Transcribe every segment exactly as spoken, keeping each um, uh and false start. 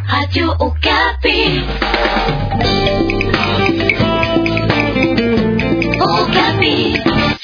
Radio Okapi. Okapi.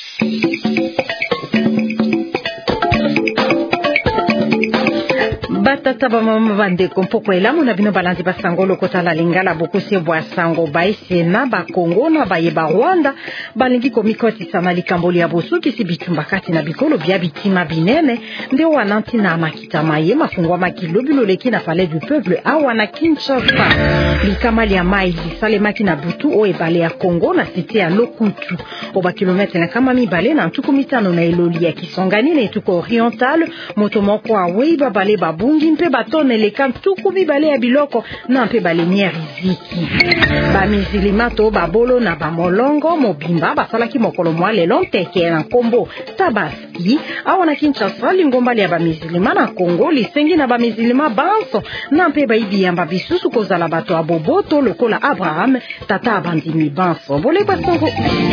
Batata ba mama bande kompoko elamu na bino balanzi basangolo kotala lingala bokuse bwa sango baisena ba Kongo na ba yeba Rwanda balingi komikoti sana likamboli ya bosuki si bitumba kati na bikolo bya bitima binene nde wananti na makita maye mafungwa makilo biloleki na palais du peuple awa na Kinshasa likamali ya mai lisalemaki na butu o ebale ya Kongo na site ya Lokutu oba kilometre na kama mibale na ntuku mitano na eloli ya Kisangani na etuko oriental moto moko awe babale babu ngimpe batone leka tuku bibale ya biloko na mpe balenia riziki ba mizilima to babolo na bamolongo mobimba basalaki mokolo mwa lelo nteke na kombo Tabaski awa na Kinshasa lingomba ya ba mizilima na Kongo lisengi na ba mizilima banso na mpe baibi yamba bisusu kozala bato aboboto lokola Abraham tata abandimi banso bole basongo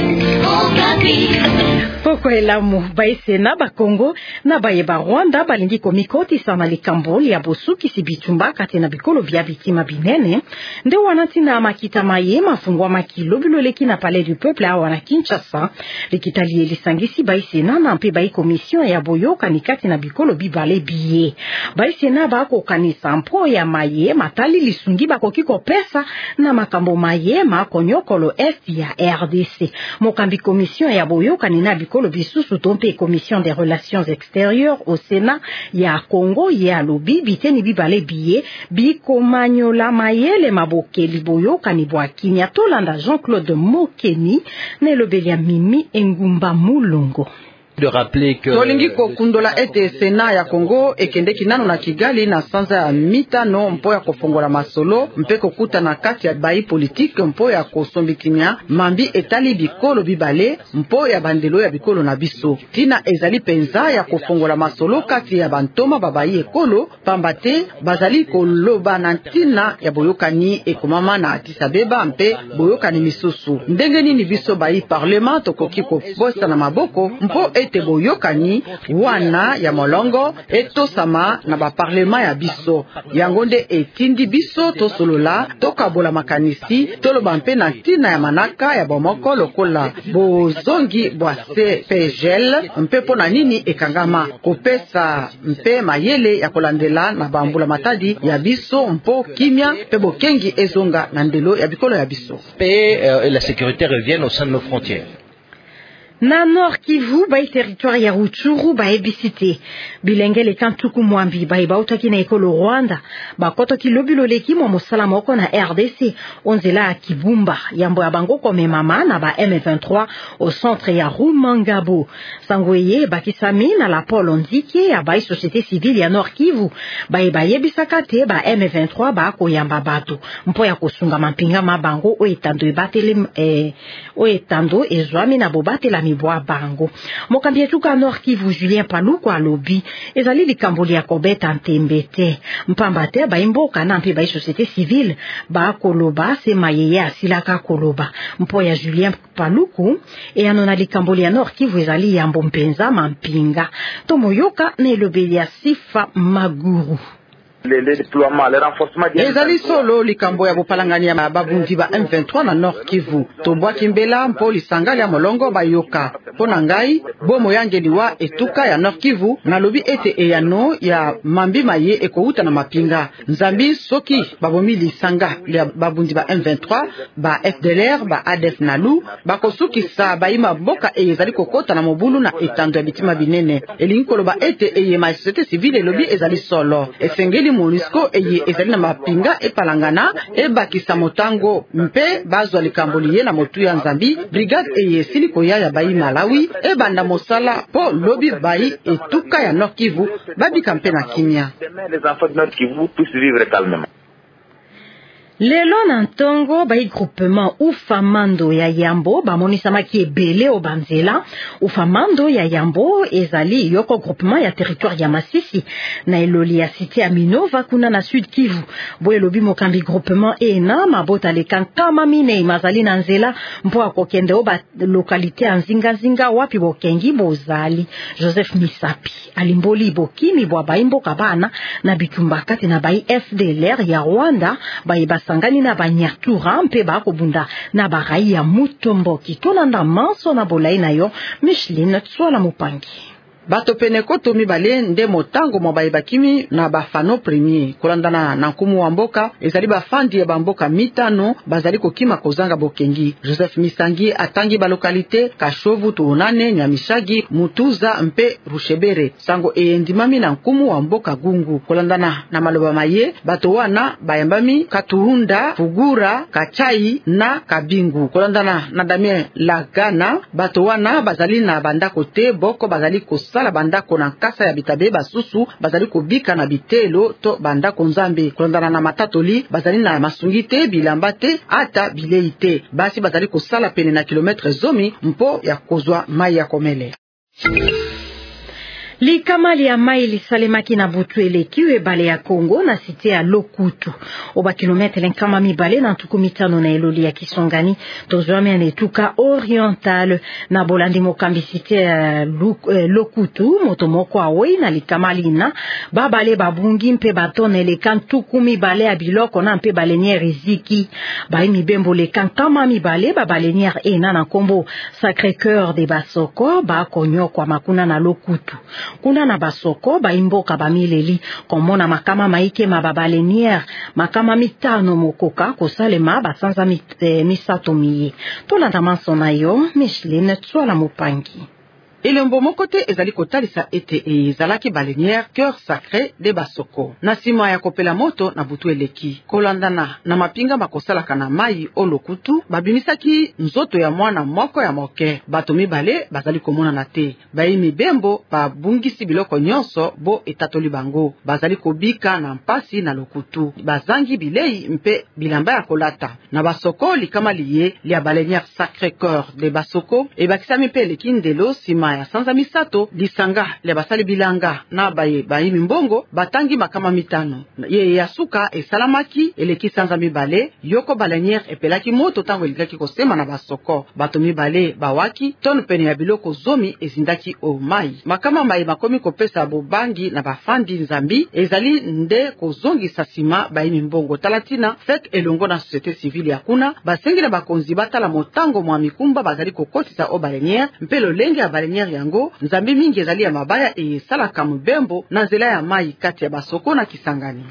poko elamu baisena ba Kongo na bayeba Rwanda balingi komikoti sana likambo ya bosuki si bitumba kati na bikolo vya bitima binene nde wanati na makita maye mafungwa makilo biloleki na palais du peuple awa na Kinshasa likitali elisangisi baisena na mpe bai komision ya boyoka ni kati na bikolo bibale biye baisena bako kanisa mpo ya maye matali lisungi bakoki ko pesa na makambo maye makonyokolo est ya R D C mokambi komision ya boyoka ni na bikolo bisusu tompe commission des relations extérieures au Sénat ya Kongo ya lobi biteni bibale biye bikomanyola mayele mabokeli boyoka ni bwa kinya tolanda Jean-Claude Mokeni ne lobelia Mimi Engumba Mulongo de rappeler que tolingi kokundola ete Sena ya Kongo ekende kinano na Kigali na sanza ya mitano mpo ya kofongola masolo mpe kokuta na kati ya bai politique mpo ya kosombikinya mambi etali bikolo bibale mpo ya bandelo ya bikolo na biso tina ezali penza ya kofongola masolo kati ya bantoma babai ekolo pambate bazali koloba na ntina ya boyokani ekomama na Addis Abeba mpe boyokani misusu ndenge nini biso bai parlement tokoki koposa na maboko mpo ete boyokani wana ya molongo etosama na ba parlement ya biso yango nde etindi biso tosolola tokabola makanisi toloba mpe na ntina ya manaka ya bomoko lokola bozongi bwa C P G L mpe pona nini ekangama kopesa mpe mayele ya kolandela na bambula matadi ya biso mpo kimia mpe bokengi ezonga na ndelo ya bikolo ya biso paix euh, et la sécurité reviennent au sein de nos frontières. Na Nord Kivu bai territoire ya Rutshuru ba ebisite bilengele kantuku mwambi bai bautaki na ekolo Rwanda bakoto kilobilo leki mo mosala moko na R D C onzela Kibumba yambo ya bango kome mama na ba M vingt-trois au centre ya Rumangabo sangoye bakisami na la Polo Nziki ya bai société civile ya Nord Kivu bai bai ebisakate ba M vingt-trois ba koyamba bato mpo ya kosunga mampinga mabango o etando ebatele eh, o etando ezwami na bobate la bwa bango mokambi etuka Nord Kivu Julien Paluku alobi ezali likamboli ya kobeta ntembete mpamba te baimboka na mpe bai société civile ba koloba se mayeye asilaka koloba mpo ya Julien Paluku e anona likamboli ya Nord Kivu ezali yambo mpenza mampinga tomoyoka na elobeli ya Sifa Maguru les déploiements, les renforcements ezali solo likambo ya bopalangani ya babundi ba M vingt-trois na Nord Kivu tobwa kimbela mpo lisangali ya molongo bayoka pona ngai bomo yangeliwa etuka ya Nord Kivu na lobi ete eyano ya mambi maye ekouta na mapinga nzambi soki babomi lisanga ya babundi ba M vingt-trois ba F D L R ba A D F nalu bakosuki sa baima boka ezali kokota na mobulu na etando ya bitima binene elingi koloba ete eye ma société civile elobi ezali solo esengeli MONUSCO eye ezali na mapinga epalangana ebakisa motango mpe bazwa likamboli ye na motu ya nzambi brigade eye siliko ya ya bai Malawi ebanda mosala po lobi bai etuka ya Nord Kivu babika mpe na kimia les enfants de Nord Kivu puissent vivre calmement. Lelo na ntongo bai groupement ufamando ya Yambo bamonisa maki ebele obanzela. Ufamando ya Yambo ezali yoko groupement ya territoire ya Masisi na eloli ya cité ya Minova kuna na Sud Kivu. Bo elobi mokambi groupement ena mabota leka kama mine mazali na nzela mpo akokende oba localité ya nzinga nzinga wapi bokengi bozali. Joseph Misapi alimboli bokimi bwa baimboka bana na bitumba kati na bai F D L R ya Rwanda bai basangani na banyatura mpe bakobunda na barai ya Mutomboki. Tolanda manso na bolai na yo Micheline Tswala Mupangi. Bato peneko to mibale nde motango mwa bakimi na bafano premier kolandana na nkumu wa mboka ezali bafandi ya bamboka mitano bazali kokima kozanga bokengi. Joseph Misangi atangi ba lokalite Kashovu tuonane Nyamishagi Mutuza mpe Rushebere sango eyendimami na nkumu wa mboka Gungu kolandana na maloba maye bato wana bayambami Katuhunda Fugura Kachai na Kabingu kolandana na Damien Lagana bato wana bazali na bandako te boko bazali kos sala bandako na kasa ya bitabe basusu bazali kobika na bitelo to bandako nzambe kolondana na matatoli bazali na masungite bilamba te ata bilei te basi bazali kosala pene na kilometre zomi mpo ya kozwa mai ya komele. Likamali ya mai lisalemaki na butu elekiwe bale ya Kongo na site ya Lokutu. Oba kilometre nkama mibale na ntuku mitano na eloli ya Kisongani. Tozwame anetuka oriental na bolandi mokambi site ya Lokutu. Motomoko awe na likamali na babale babungi mpe batone eleka ntuku mibale ya biloko na mpe baleniere riziki. Bae mibembo leka nkama mibale babaleniere ena na kombo Sacré-Cœur de Basoko ba konyo kwa makuna na Lokutu. Kuna na basoko baimboka bamileli komona makama maike mababaleniere makama mitano mokoka kosalema basanza mit, eh, misato miye. Tolanda manso na yo Micheline Tswala Mupangi. Elembo mokote ezali kotalisa ete ezalaki baleniere Cœur Sacré de Basoko. Na sima ya kopela moto na butu eleki. Kolandana na mapinga makosalaka na mai o Lokutu, babimisaki nzoto ya mwana moko ya moke. Bato mibale bazali komona na te. Bai mibembo babungisi biloko nyonso bo etatoli bango. Bazali kobika na mpasi na Lokutu. Bazangi bilei mpe bilamba ya kolata. Na Basoko likama liye lia baleniere Sacré-Cœur de Basoko ebakisami pe eleki ndelo sima ya sanza misato lisanga le basali bilanga na baye bayi mbongo batangi makama mitano ye yasuka esalamaki eleki sanza mibale yoko baleniere epelaki moto tango elikaki kosema na Basoko bato mibale bawaki ton pene ya biloko zomi ezindaki o mai makama mai makomi kopesa bobangi na bafandi nzambi ezali nde kozongisa sima bayi mbongo talatina fek elongo na société civile yakuna basengile bakonzi batala motango mwa mikumba bazali kokotisa o baleniere mpelo lenge ya baleniere yango nzambi mingi ezali ya mabaya e salaka mubembo na nzela ya mai kati ya Basoko na Kisangani.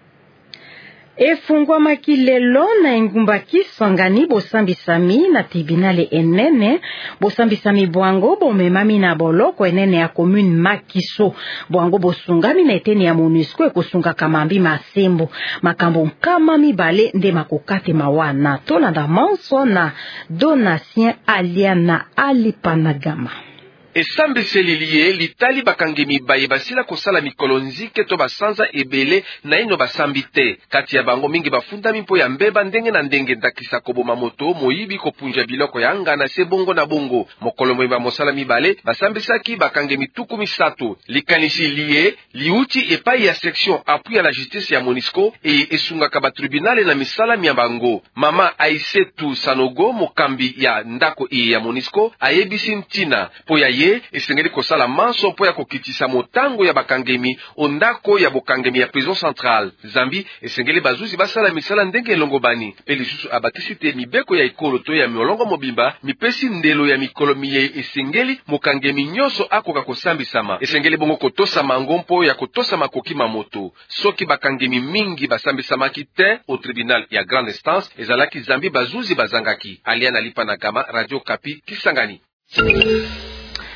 Efungwa makilelo na engumba Kisangani bosambisami na tribunale enene bosambisami bwango bomemami na boloko enene ya commune Makiso bwango bosungami na eteni ya MONUSCO ekosunga kamambi masembo makambo kama mibale nde makokate mawana tolanda manso na Donatien Aliana Alipanagama. Esambiseli liye litali bakangemi baye basila kosala mikolo nzike to basanza ebele na ino basambite kati ya bango mingi bafundami mpo ya mbeba ndenge na ndenge ndakisa koboma moto moyibi kopunja biloko ya ngana se bongo na bongo mokolo moyiba mosala mibale basambisaki bakangemi tuku misato likanisi liye liuti epai ya section appui ya la justice ya MONUSCO e esungaka batribunale na misala mia bango. Mama Aisetu Sanogo mokambi ya ndako e ya MONUSCO ayebisi ntina po ya ye esengeli kosala manso po ya kokitisa motango ya bakangemi ondako ya bokangemi ya prison centrale. Zambi esengeli bazuzi basala misala ndenge elongo bani pe lisusu abakisi te mibeko ya ekolo to ya miolongo mobimba mipesi ndelo ya mikolo miye esengeli mokangemi nyonso akoka kosambisama esengeli bongo kotosa mango mpo ya kotosa makoki mamoto soki bakangemi mingi basambisamaki te au tribunal ya grande instance ezalaki zambi bazuzi bazangaki. Aliana Lipanagama, Radio Kapi, Kisangani.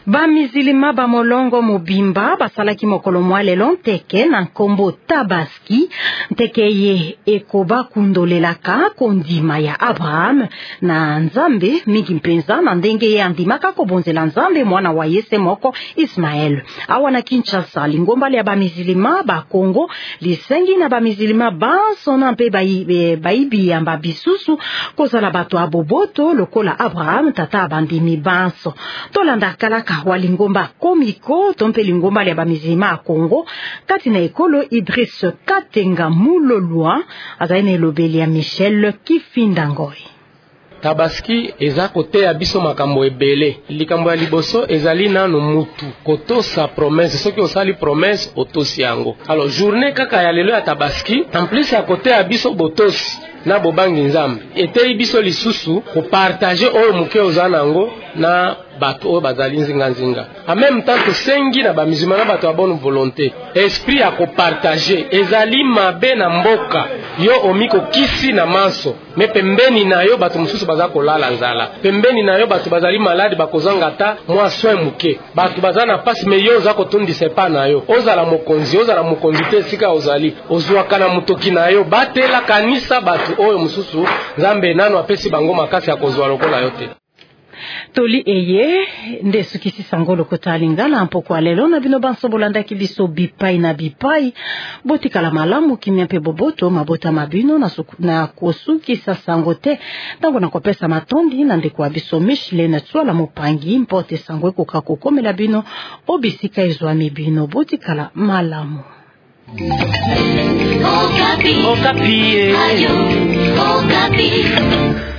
Ba mizilima ba molongo mobimba basalaki mokolo mwalelo nteke na nkombo Tabaski nteke ye ekoba kundolelaka kondima ya Abraham na Nzambe mingi mpenza na ndenge ye andimaka kobonzela Nzambe mwana wa Yese moko Ismael. Awa na Kinshasa lingomba ya ba mizilima ba Kongo lisengi na ba mizilima banso na mpe baibi baibi ya bisusu kozala bato aboboto lokola Abraham tata abandimi banso. Tolanda kalaka walingomba komiko tompe lingomba ya ba mizilima a Kongo kati na ekolo Idriss Katenga Mulolwa azaine lobeli ya Michel Kifindangoi. Tabaski eza kote ya biso makambo ebele. Likambo ya liboso ezali nanu mutu kotosa promesse soki osali promesse otosi yango. Alors journée kaka ya lelo ya Tabaski en plus ya kote ya biso botosi na bobangi Nzambe etei biso lisusu ko partager oyo muke ozanango na bato oyo bazali nzinga nzinga. En même temps que sengi na ba musulmana bato ya bonne volonté esprit ya ko partager ezali mabe na mboka yo omiko kisi na maso me pembeni na yo bato mususu baza kolala nzala pembeni na yo bato bazali malade bakozanga ta mwa soin muke bato bazana pasi me yo za kotondisa pa na yo ozala mokonzi ozala mokonzi te sika ozali ozwaka na mutoki na yo batela kanisa bato oyo mususu Nzambe nano apesi bango makasi ya kozwa lokola yo te. Toli eye nde sukisi sangolo kota lingala mpoko alelo na bino banso bolanda ki biso bipai na bipai botika la malamu kimyampe boboto mabota mabino na suku, na kosuki sa sangote tango na kopesa matondi na ndeko biso Micheline na tswala mopangi mpote sangwe koka kokomela bino obisika ezwami bino botika la malamu. Okapi. Okapi. Ayo. Okapi.